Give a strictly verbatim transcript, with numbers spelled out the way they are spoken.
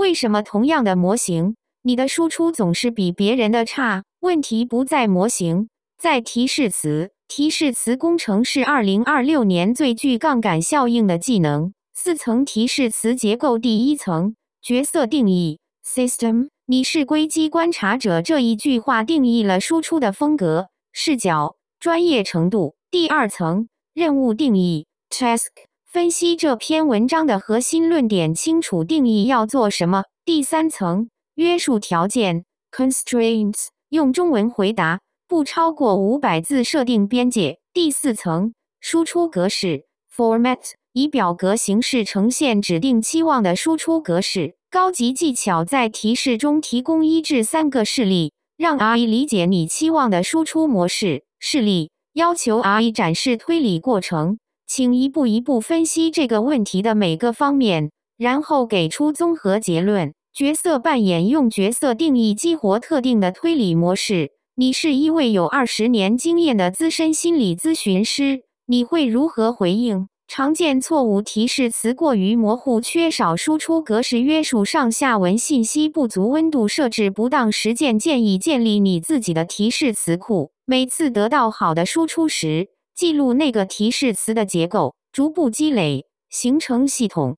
为什么同样的模型，你的输出总是比别人的差？问题不在模型，在提示词。提示词工程是二零二六年最具杠杆效应的技能。四层提示词结构，第一层，角色定义 （System）。你是硅基观察者这一句话定义了输出的风格、视角、专业程度。第二层，任务定义 （Task）。分析这篇文章的核心论点，清楚定义要做什么。第三层，约束条件 （Constraints）。用中文回答，不超过五百字设定边界。第四层，输出格式 （Format）。以表格形式呈现指定期望的输出格式。高级技巧在提示中提供一至三个示例，让 R I 理解你期望的输出模式。示例要求 R I 展示推理过程，请一步一步分析这个问题的每个方面，然后给出综合结论。角色扮演，用角色定义激活特定的推理模式。你是一位有二十年经验的资深心理咨询师，你会如何回应？常见错误提示词过于模糊，缺少输出格式约束，上下文信息不足，温度设置不当。实践建议建立你自己的提示词库，每次得到好的输出时，记录那个提示词的结构，逐步积累，形成系统。